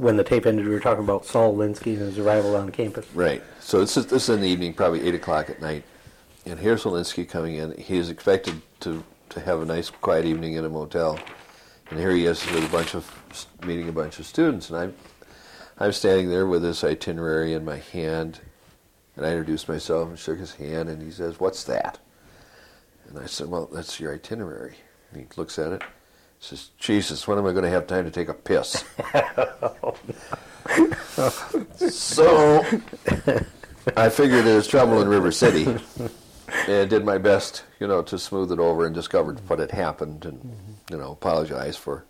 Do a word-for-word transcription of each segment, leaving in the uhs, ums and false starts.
when the tape ended, we were talking about Saul Alinsky and his arrival on campus. Right. So this is, this is in the evening, probably eight o'clock at night. And here's Alinsky coming in. He is expected to, to have a nice, quiet evening in a motel. And here he is with a bunch of, meeting a bunch of students. And I'm, I'm standing there with this itinerary in my hand. And I introduced myself and shook his hand. And he says, "What's that?" And I said, "Well, that's your itinerary." And he looks at it. He says, "Jesus, when am I going to have time to take a piss?" So I figured there was trouble in River City, and did my best, you know, to smooth it over, and discovered what had happened, and you know, apologize for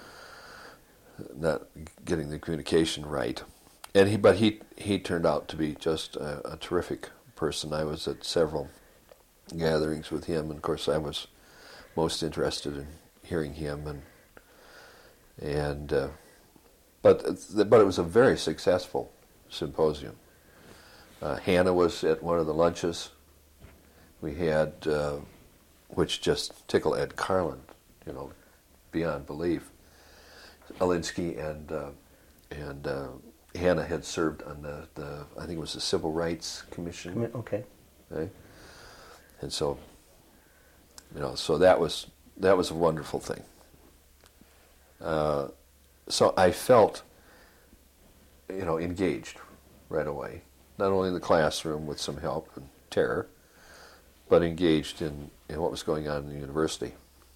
not getting the communication right. And he, but he he turned out to be just a, a terrific person. I was at several gatherings with him, and of course I was most interested in hearing him, and and uh, but but it was a very successful symposium. Uh, Hannah was at one of the lunches. We had, uh, which just tickled Ed Carlin, you know, beyond belief. Alinsky and uh, and uh, Hannah had served on the, the I think it was the Civil Rights Commission. Okay. Right? And so, you know, so that was that was a wonderful thing. Uh, so I felt, you know, engaged right away, not only in the classroom with some help and terror, but engaged in, in what was going on in the university,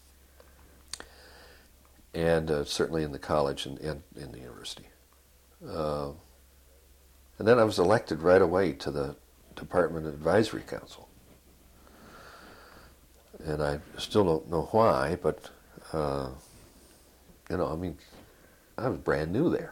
and uh, certainly in the college and, and in the university. Uh, and then I was elected right away to the Department Advisory Council. And I still don't know why, but, uh, you know, I mean, I was brand new there.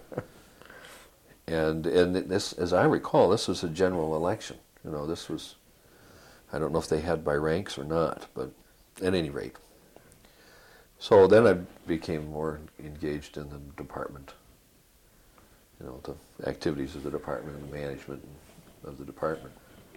and and this, as I recall, this was a general election. You know, this was, I don't know if they had by ranks or not, but at any rate. So then I became more engaged in the department, you know, the activities of the department and the management of the department.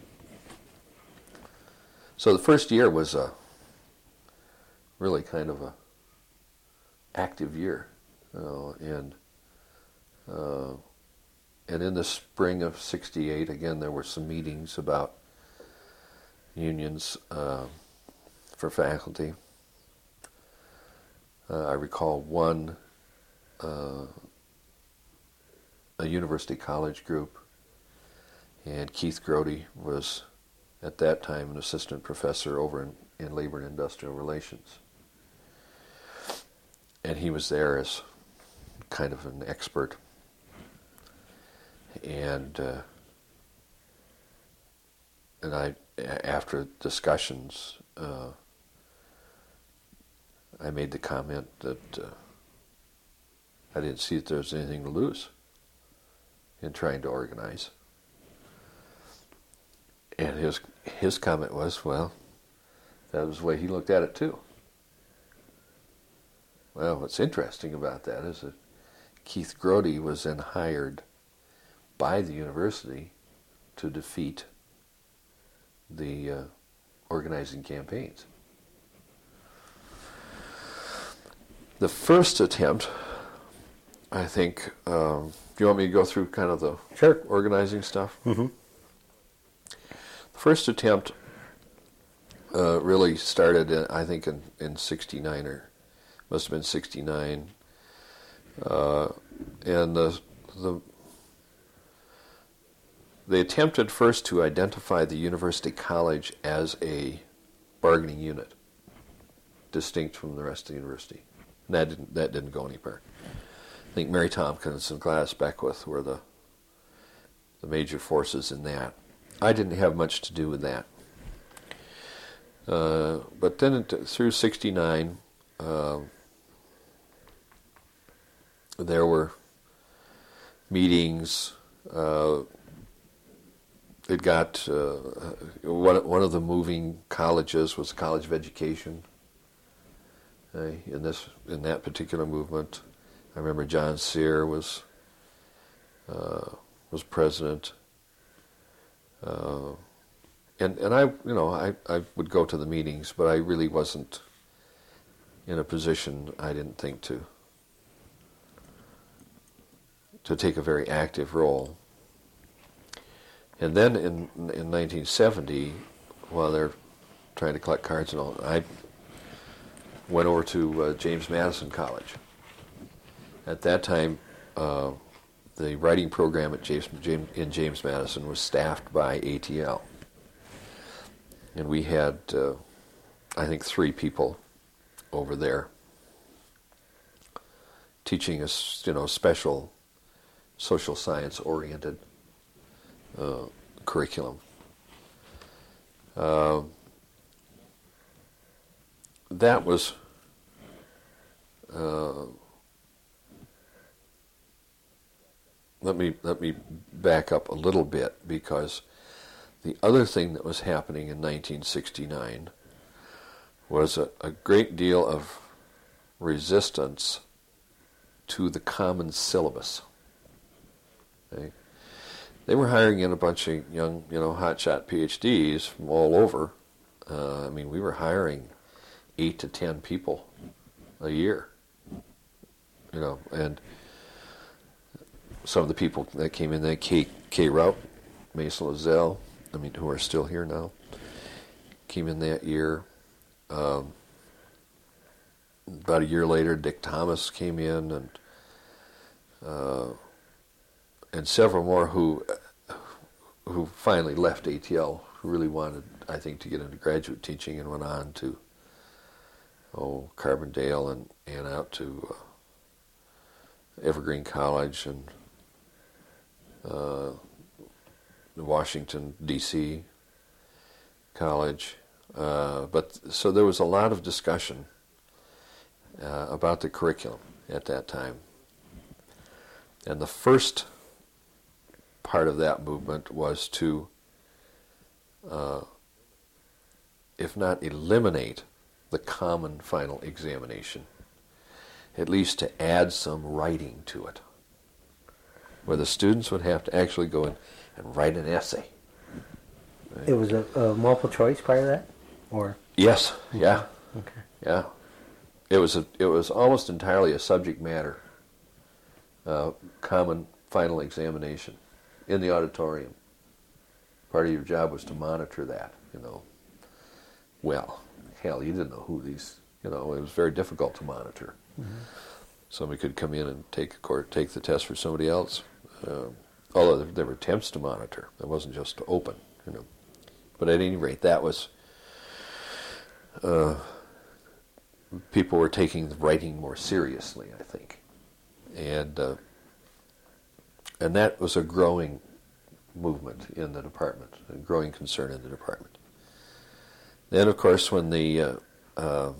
So the first year was a really kind of a active year, you know, and uh, and in the spring of sixty-eight, again, there were some meetings about unions uh, for faculty. Uh, I recall one, uh, a university college group, and Keith Grody was at that time an assistant professor over in, in labor and industrial relations. And he was there as kind of an expert. And uh, and I, after discussions, uh, I made the comment that uh, I didn't see that there was anything to lose in trying to organize. And his his comment was, well, that was the way he looked at it too. Well, what's interesting about that is that Keith Grody was then hired by the university to defeat the uh, organizing campaigns. The first attempt, I think, um, do you want me to go through kind of the Sure. organizing stuff? Mm-hmm. The first attempt uh, really started, in, I think, in, in sixty-nine, or must have been sixty-nine. Uh, and the, the they attempted first to identify the university college as a bargaining unit, distinct from the rest of the university. And that didn't, that didn't go anywhere. I think Mary Tompkins and Gladys Beckwith were the the major forces in that. I didn't have much to do with that. Uh, but then it, through sixty-nine, uh, there were meetings. Uh, it got, uh, one, one of the moving colleges was the College of Education. Uh, in this, in that particular movement, I remember John Sear was uh, was president. Uh, and and I, you know, I, I would go to the meetings, but I really wasn't in a position, I didn't think, to to take a very active role. And then in in nineteen seventy, while they're trying to collect cards and all, I went over to uh, James Madison College. At that time, uh, the writing program at James, James, in James Madison was staffed by A T L. And we had, uh, I think, three people over there teaching us, you know, special social science-oriented uh, curriculum. Uh, that was uh, let me let me back up a little bit, because the other thing that was happening in nineteen sixty-nine was a, a great deal of resistance to the common syllabus. Okay? They were hiring in a bunch of young, you know, hotshot P H Ds from all over. Uh, I mean, we were hiring eight to ten people a year, you know, and some of the people that came in, that Kay, Kay Rout, Mason Lazelle, I mean, who are still here now, came in that year. Um, about a year later, Dick Thomas came in, and uh, and several more who who finally left A T L, who really wanted, I think, to get into graduate teaching, and went on to oh Carbondale and and out to uh, Evergreen College and uh, Washington D C College. Uh, but so there was a lot of discussion uh, about the curriculum at that time. And the first part of that movement was to, uh, if not eliminate the common final examination, at least to add some writing to it, where the students would have to actually go in and write an essay. Right? It was a, a multiple choice prior to that, or yes, yeah, okay, yeah. It was a, it was almost entirely a subject matter, uh, common final examination in the auditorium. Part of your job was to monitor that, you know. Well, hell, you didn't know who these, you know, it was very difficult to monitor. Mm-hmm. Somebody could come in and take a court, take the test for somebody else. Uh, although there were attempts to monitor, it wasn't just to open, you know. But at any rate, that was, uh, people were taking writing more seriously, I think, and uh, and that was a growing movement in the department, a growing concern in the department. Then, of course, when the uh, uh,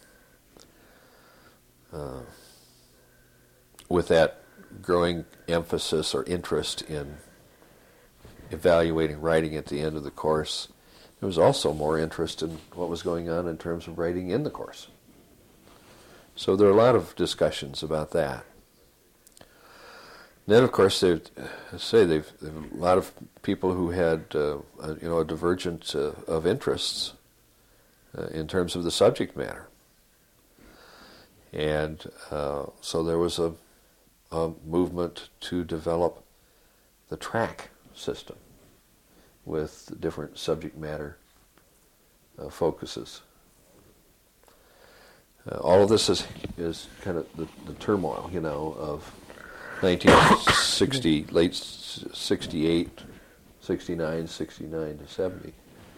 uh, with that growing emphasis or interest in evaluating writing at the end of the course, there was also more interest in what was going on in terms of writing in the course. So there are a lot of discussions about that. Then, of course, they say they've, they've a lot of people who had uh, a, you know a divergence uh, of interests uh, in terms of the subject matter, and uh, so there was a, a movement to develop the track system with different subject matter uh, focuses. Uh, all of this is is kind of the, the turmoil, you know, of nineteen sixty, late sixty-eight, sixty-nine, sixty-nine to seventy.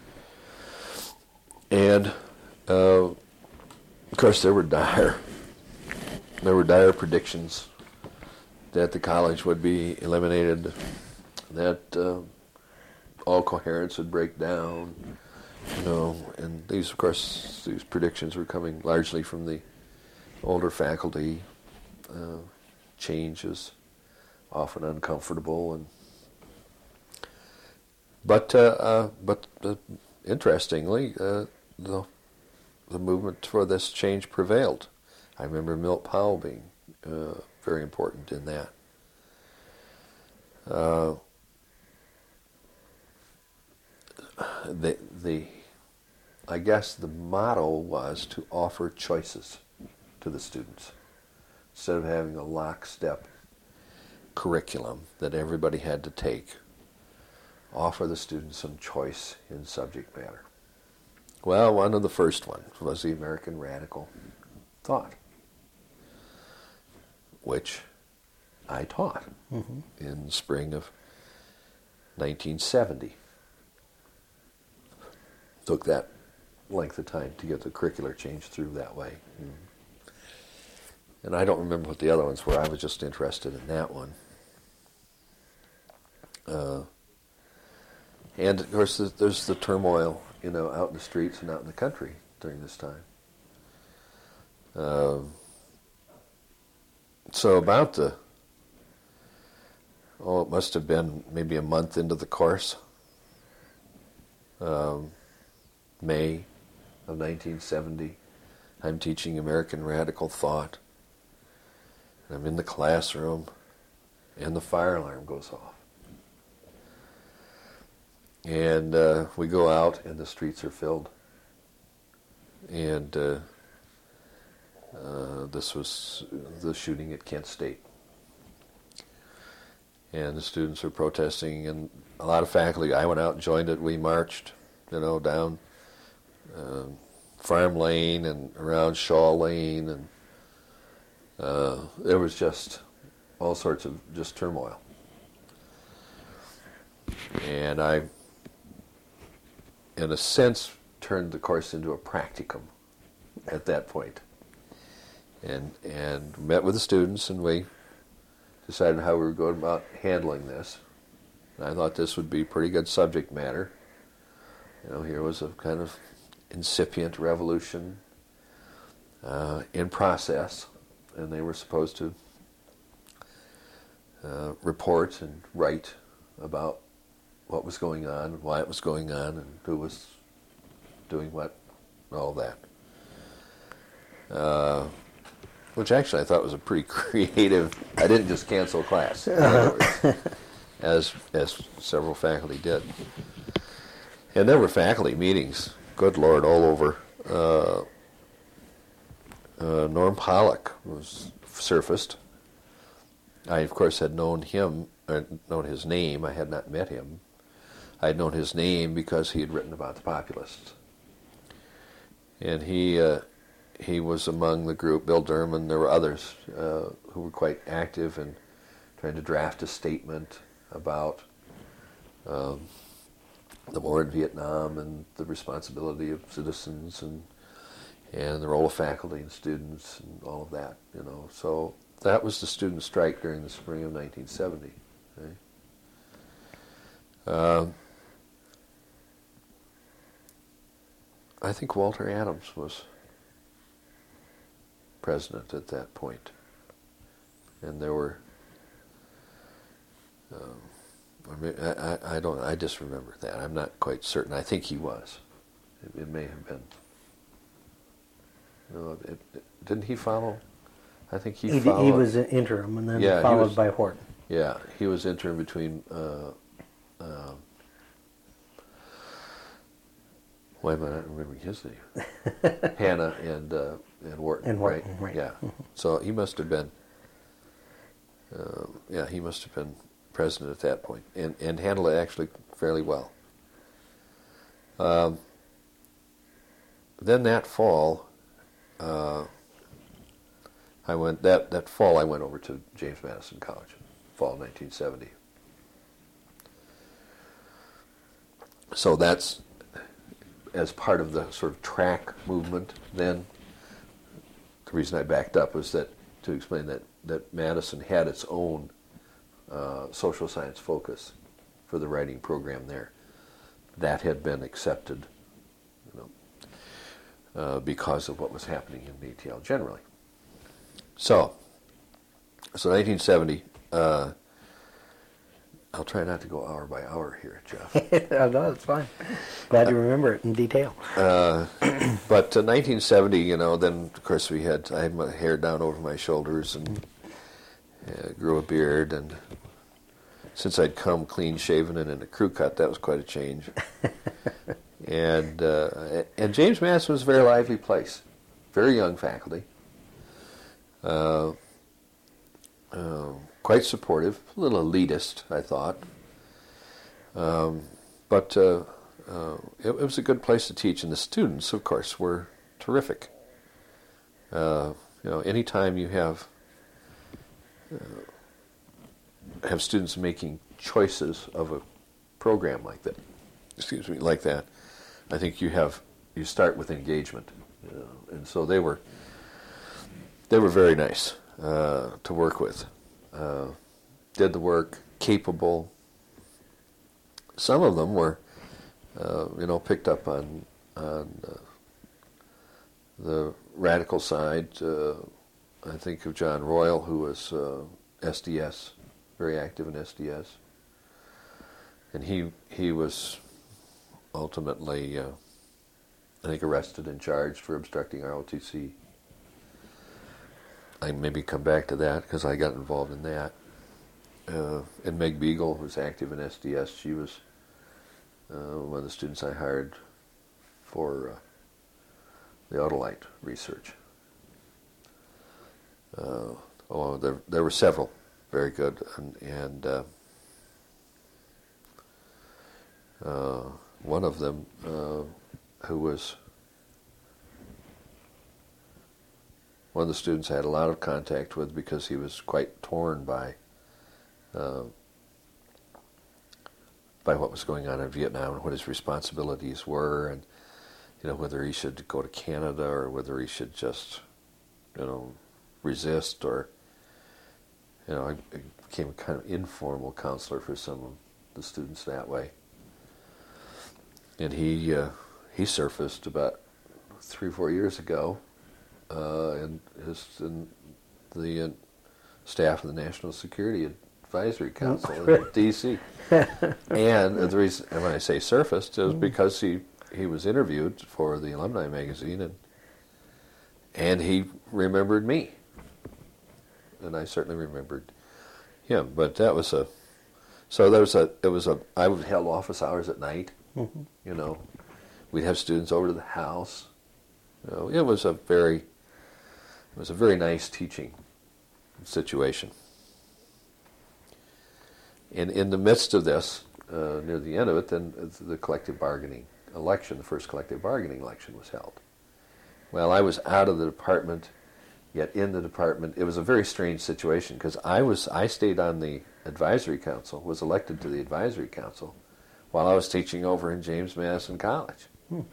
And, uh, of course, there were dire, there were dire predictions that the college would be eliminated, that uh, all coherence would break down, you know, and these, of course, these predictions were coming largely from the older faculty. Uh, change is often uncomfortable, and but uh, uh, but uh, interestingly, uh, the the movement for this change prevailed. I remember Milt Powell being uh, very important in that. Uh, the the I guess the motto was to offer choices to the students instead of having a lockstep curriculum that everybody had to take offer the students some choice in subject matter? Well, one of the first ones was the American Radical Thought, which I taught mm-hmm. in the spring of nineteen seventy. Took that length of time to get the curricular change through that way. Mm. And I don't remember what the other ones were. I was just interested in that one. Uh, and of course, there's, there's the turmoil, you know, out in the streets and out in the country during this time. Uh, so about the, oh, it must have been maybe a month into the course, um, May of nineteen seventy, I'm teaching American Radical Thought. I'm in the classroom, and the fire alarm goes off. And uh, we go out, and the streets are filled. And uh, uh, this was the shooting at Kent State. And the students were protesting, and a lot of faculty, I went out and joined it. We marched, you know, down uh, Farm Lane and around Shaw Lane, and uh, there was just all sorts of just turmoil. And I, in a sense, turned the course into a practicum at that point. And, and met with the students, and we decided how we were going about handling this. And I thought this would be pretty good subject matter. You know, here was a kind of incipient revolution uh, in process, and they were supposed to uh, report and write about what was going on, why it was going on, and who was doing what, all that. Uh, which actually I thought was a pretty creative. I didn't just cancel class, in other words, as as several faculty did. And there were faculty meetings, good Lord, all over. Uh, uh, Norm Pollock was surfaced. I, of course, had known him, or known his name. I had not met him. I had known his name because he had written about the populists. And he uh, he was among the group, Bill Durman. There were others uh, who were quite active in trying to draft a statement about um, the war in Vietnam and the responsibility of citizens and and the role of faculty and students and all of that, you know. So that was the student strike during the spring of nineteen seventy. Right? Uh, I think Walter Adams was president at that point, and there were. Um, I, mean, I, I, I don't. I just remember that. I'm not quite certain. I think he was. It, it may have been. No, it, it, didn't he follow? I think he, he followed. He was an interim, and then yeah, followed was, by Horton. Yeah, he was interim between. Uh, uh, why am I not remembering his name? Hanna and uh, and Wharton. And Wharton, right? right. Yeah. So he must have been. Uh, yeah, he must have been president at that point, and and handled it actually fairly well. Um, then that fall, uh, I went that that fall I went over to James Madison College, fall nineteen seventy. So that's as part of the sort of track movement. Then the reason I backed up was that to explain that that Madison had its own uh, social science focus for the writing program there. That had been accepted, you know, uh, because of what was happening in A T L generally. So, so nineteen seventy. Uh, I'll try not to go hour by hour here, Jeff. No, that's fine. Glad you remember it in detail. Uh, but uh, nineteen seventy, you know, then of course we had, I had my hair down over my shoulders and uh, grew a beard, and since I'd come clean shaven and in a crew cut, that was quite a change. and uh, and James Madison was a very lively place, very young faculty. Uh, uh, quite supportive, a little elitist, I thought. Um, but uh, uh, it, it was a good place to teach, and the students, of course, were terrific. Uh, you know, anytime you have uh, have students making choices of a program like that, excuse me, like that, I think you have you start with engagement, you know, and so they were they were very nice uh, to work with. Uh, did the work, capable. Some of them were, uh, you know, picked up on on uh, the radical side. Uh, I think of John Royal, who was uh, S D S, very active in S D S, and he he was ultimately, uh, I think, arrested and charged for obstructing R O T C. I maybe come back to that because I got involved in that. Uh, and Meg Beagle was active in S D S. She was uh, one of the students I hired for uh, the Autolite research. Uh, oh, there there were several very good, and, and uh, uh, one of them uh, who was one of the students I had a lot of contact with because he was quite torn by uh, by what was going on in Vietnam and what his responsibilities were, and you know whether he should go to Canada or whether he should just you know resist, or you know I, I became a kind of informal counselor for some of the students that way. And he uh, he surfaced about three or four years ago. Uh, and his and the uh, staff of the National Security Advisory Council in D C And the reason, and when I say surfaced, it was because he, he was interviewed for the Alumni magazine, and and he remembered me, and I certainly remembered him. But that was a so there was a it was a I would held office hours at night. Mm-hmm. You know, we'd have students over to the house. You know, it was a very It was a very nice teaching situation. And in the midst of this, uh, near the end of it, then the collective bargaining election, the first collective bargaining election was held. Well, I was out of the department, yet in the department. It was a very strange situation because I was I stayed on the advisory council, was elected to the advisory council, while I was teaching over in James Madison College. Hmm.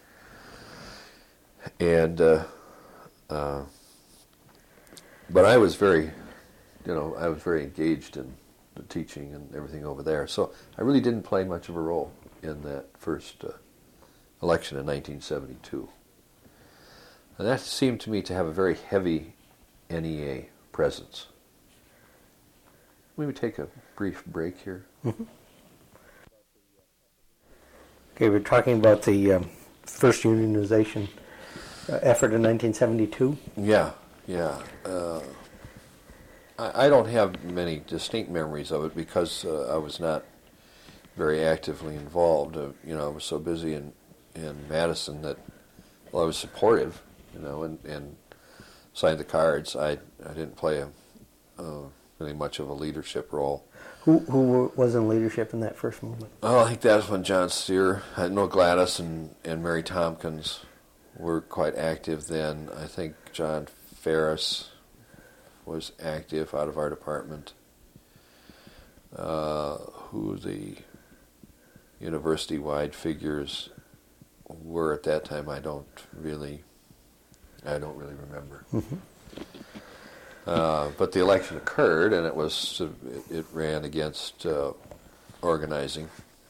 And uh, uh, But I was very, you know, I was very engaged in the teaching and everything over there. So I really didn't play much of a role in that first uh, election in nineteen seventy-two. And that seemed to me to have a very heavy N E A presence. Maybe take a brief break here. Mm-hmm. Okay, we're talking about the um, first unionization uh, effort in nineteen seventy-two. Yeah. Yeah, uh, I, I don't have many distinct memories of it because uh, I was not very actively involved. Uh, you know, I was so busy in, in Madison that, well, I was supportive, you know, and, and signed the cards. I I didn't play a, uh, really much of a leadership role. Who who was in leadership in that first movement? Oh, I think that was when John Steer, I know Gladys and, and Mary Tompkins were quite active then. I think John Ferris was active out of our department. Uh, who the university-wide figures were at that time, I don't really, I don't really remember. Mm-hmm. Uh, but the election occurred, and it was it, it ran against uh, organizing.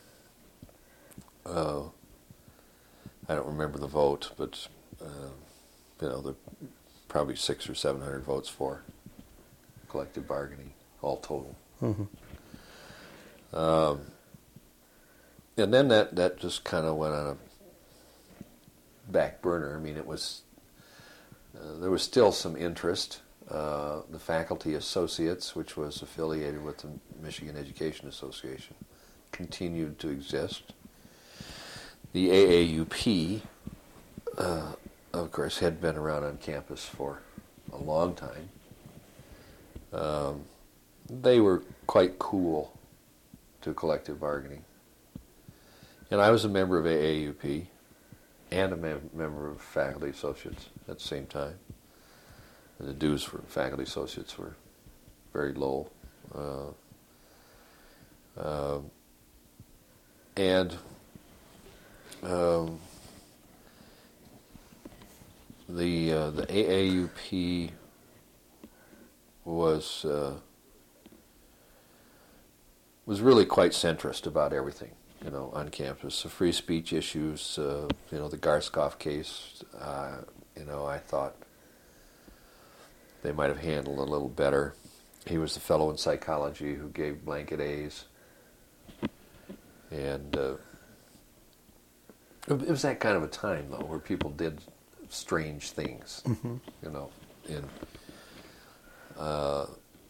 Uh, I don't remember the vote, but uh, you know the. Probably six or seven hundred votes for collective bargaining, all total. Mm-hmm. Um, and then that, that just kind of went on a back burner. I mean, it was uh, there was still some interest. Uh, the Faculty Associates, which was affiliated with the Michigan Education Association, continued to exist. The A A U P. Uh, of course, had been around on campus for a long time. Um, they were quite cool to collective bargaining. And I was a member of A A U P and a mem- member of Faculty Associates at the same time. And the dues for Faculty Associates were very low. Uh, uh, and um, the uh, the A A U P was uh, was really quite centrist about everything, you know, on campus. The free speech issues, uh, you know, the Garskoff case, uh, you know, I thought they might have handled a little better. He was the fellow in psychology who gave blanket A's. And uh, it was that kind of a time, though, where people did strange things, mm-hmm. you know. And, uh,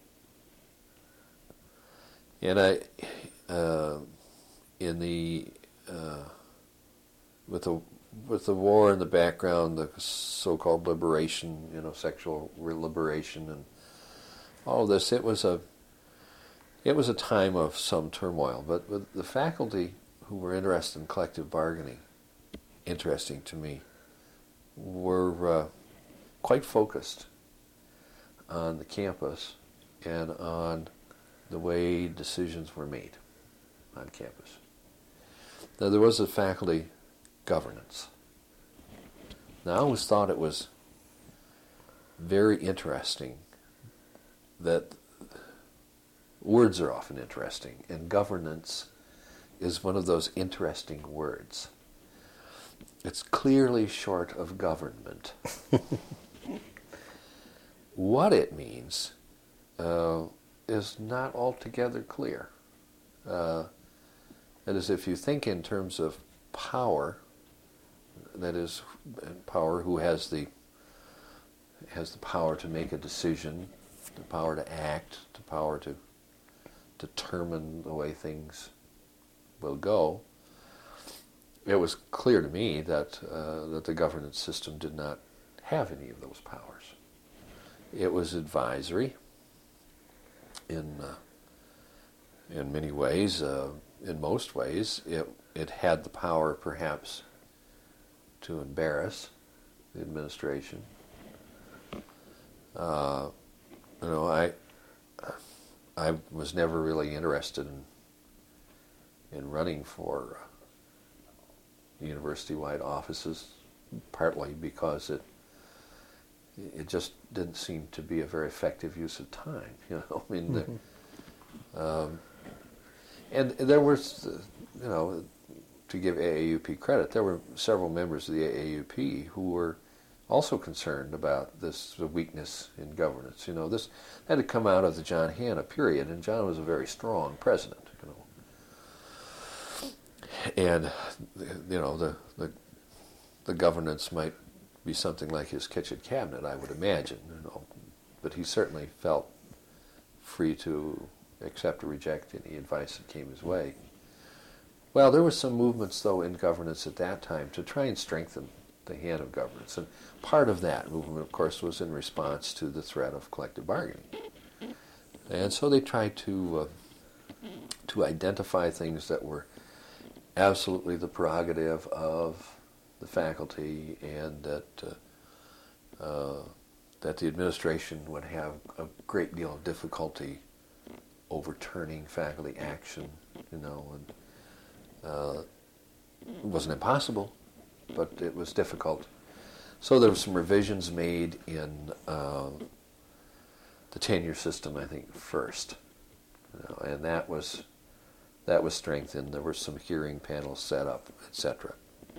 and I, uh, in the, uh, with the with the war in the background, the so-called liberation, you know, sexual liberation, and all of this, it was a it was a time of some turmoil. But with the faculty who were interested in collective bargaining, interesting to me, were uh, quite focused on the campus and on the way decisions were made on campus. Now, there was a faculty governance. Now, I always thought it was very interesting that words are often interesting, and governance is one of those interesting words. It's clearly short of government. What it means uh, is not altogether clear. Uh, that is, if you think in terms of power, that is, power who has the has the power to make a decision, the power to act, the power to determine the way things will go. It was clear to me that uh, that the governance system did not have any of those powers. It was advisory in uh, in many ways. Uh, in most ways, it it had the power, perhaps, to embarrass the administration. Uh, you know, I I was never really interested in in running for uh, university-wide offices, partly because it it just didn't seem to be a very effective use of time. You know, I mean, mm-hmm. the, um, and there was, you know, to give A A U P credit, there were several members of the A A U P who were also concerned about this weakness in governance. You know, this had to come out of the John Hanna period, and John was a very strong president. You know, and you know the the, the governance might be something like his kitchen cabinet, I would imagine. You know, but he certainly felt free to accept or reject any advice that came his way. Well, there were some movements, though, in governance at that time to try and strengthen the hand of governance. And part of that movement, of course, was in response to the threat of collective bargaining. And so they tried to uh, to identify things that were absolutely the prerogative of the faculty, and that uh, uh, that the administration would have a great deal of difficulty overturning faculty action. You know, and uh, it wasn't impossible, but it was difficult. So there were some revisions made in uh, the tenure system, I think, first, you know, and that was that was strengthened. There were some hearing panels set up, et cetera.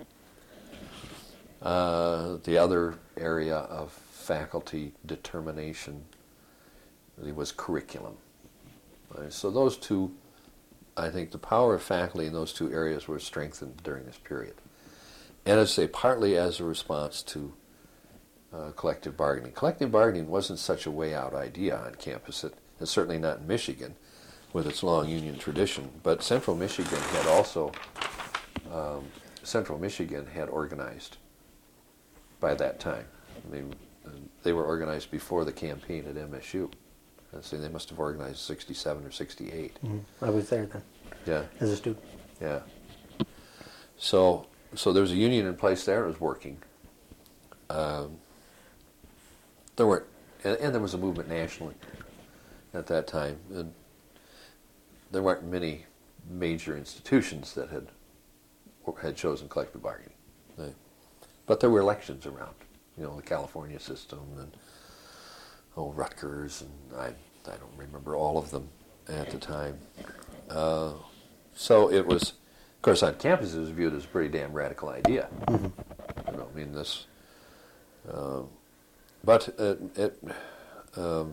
Uh, the other area of faculty determination was curriculum. Right? So those two, I think, the power of faculty in those two areas were strengthened during this period. And I'd say partly as a response to uh, collective bargaining. Collective bargaining wasn't such a way-out idea on campus, it, and certainly not in Michigan, with its long union tradition. But Central Michigan had also, um, Central Michigan had organized by that time. I mean, they were organized before the campaign at M S U. I say they must have organized sixty-seven or sixty-eight. Mm-hmm. I was there then. Yeah. As a student. Yeah. So, so there was a union in place there. It was working. Um, there weren't, and, and there was a movement nationally at that time, and there weren't many major institutions that had had chosen collective bargaining. Right? But there were elections around, you know, the California system and oh Rutgers, and I I don't remember all of them at the time. Uh, so it was, of course, on campus it was viewed as a pretty damn radical idea. Mm-hmm. You know, I mean this, uh, but it. it um,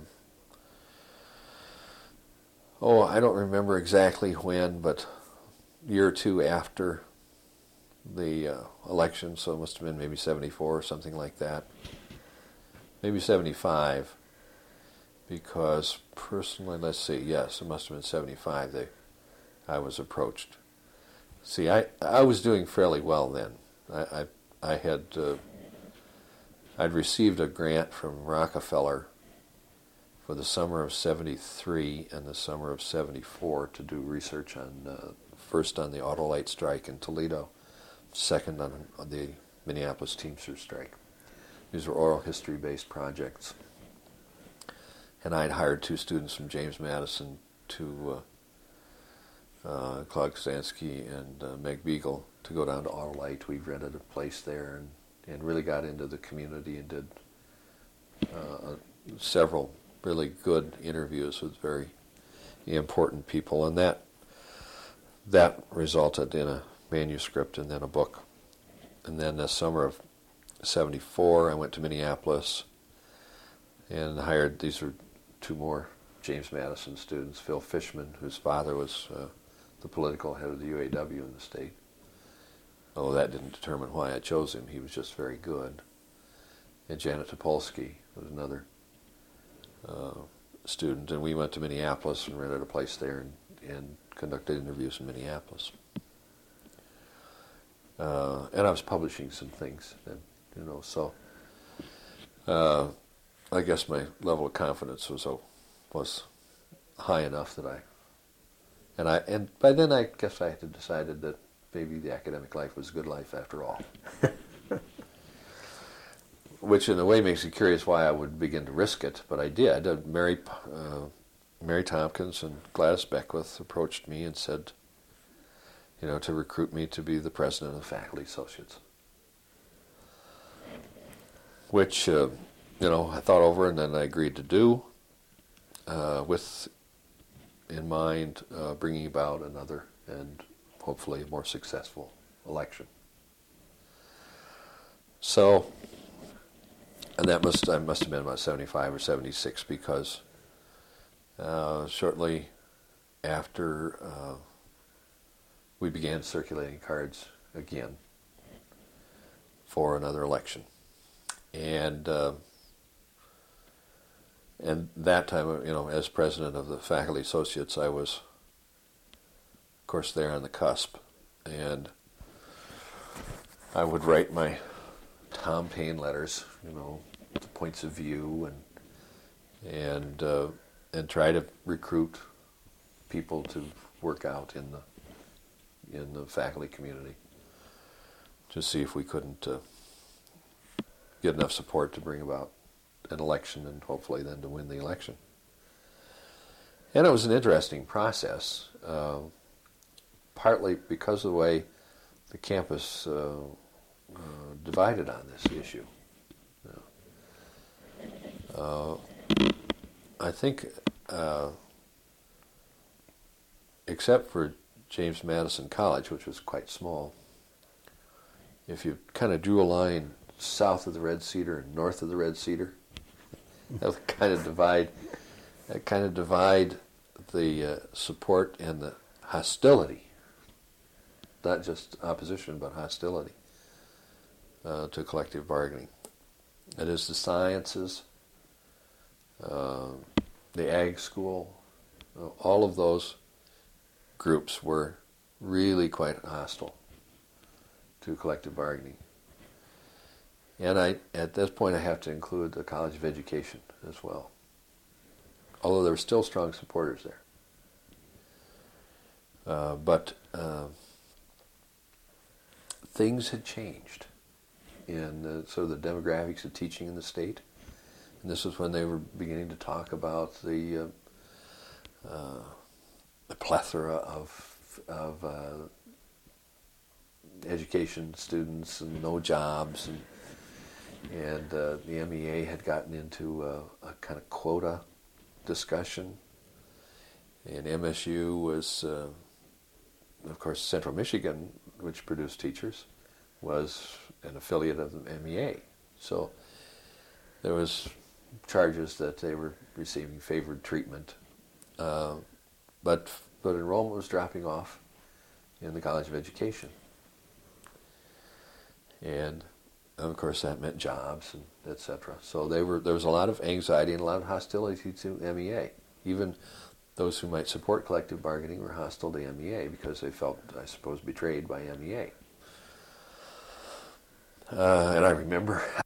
oh, I don't remember exactly when, but a year or two after the uh, election, so it must have been maybe seventy-four or something like that. Maybe seventy-five, because personally, let's see, yes, it must have been seventy-five they, I was approached. See, I, I was doing fairly well then. I, I, I had, uh, I'd received a grant from Rockefeller for the summer of seventy-three and the summer of seventy-four to do research on, uh, first on the Autolite strike in Toledo, second on, on the Minneapolis Teamsters strike. These were oral history-based projects. And I'd hired two students from James Madison to uh, uh, Claude Kazansky and uh, Meg Beagle to go down to Autolite. We rented a place there and, and really got into the community and did uh, several really good interviews with very important people. And that that resulted in a manuscript and then a book. And then the summer of seventy-four, I went to Minneapolis and hired, these were two more James Madison students, Phil Fishman, whose father was uh, the political head of the U A W in the state. Although that didn't determine why I chose him, he was just very good. And Janet Topolsky was another uh, student, and we went to Minneapolis and rented a place there and, and conducted interviews in Minneapolis. Uh, and I was publishing some things, and, you know, so uh, I guess my level of confidence was uh, was high enough that I, and I, and by then I guess I had decided that maybe the academic life was a good life after all. Which in a way makes it curious why I would begin to risk it, but I did. Uh, Mary, uh, Mary Tompkins and Gladys Beckwith approached me and said, you know, to recruit me to be the president of the Faculty Associates. Which, uh, you know, I thought over and then I agreed to do, uh, with in mind uh, bringing about another and hopefully a more successful election. So, and that must I must have been about seventy-five or seventy-six, because uh, shortly after uh, we began circulating cards again for another election, and uh, and that time, you know, as president of the Faculty Associates, I was, of course, there on the cusp, and I would write my Tom Paine letters, you know, the points of view, and and uh, and try to recruit people to work out in the in the faculty community to see if we couldn't uh, get enough support to bring about an election and hopefully then to win the election. And it was an interesting process, uh, partly because of the way the campus uh, uh, divided on this issue. Uh, I think, uh, except for James Madison College, which was quite small, if you kind of drew a line south of the Red Cedar and north of the Red Cedar, that would kind of divide, that kind of divide the uh, support and the hostility, not just opposition but hostility uh, to collective bargaining. It is the sciences, uh, the ag school, uh, all of those groups were really quite hostile to collective bargaining. And I, at this point, I have to include the College of Education as well. although there were still strong supporters there. Uh, but uh, things had changed in the, sort of the demographics of teaching in the state. And this was when they were beginning to talk about the, uh, uh, the plethora of, of uh, education students and no jobs. And, and uh, the M E A had gotten into a, a kind of quota discussion. And M S U was, uh, of course, Central Michigan, which produced teachers, was an affiliate of the M E A. So there was charges that they were receiving favored treatment. Uh, but, but enrollment was dropping off in the College of Education. And of course that meant jobs and et cetera. So they were, there was a lot of anxiety and a lot of hostility to M E A. Even those who might support collective bargaining were hostile to M E A because they felt, I suppose, betrayed by M E A. Uh, and I remember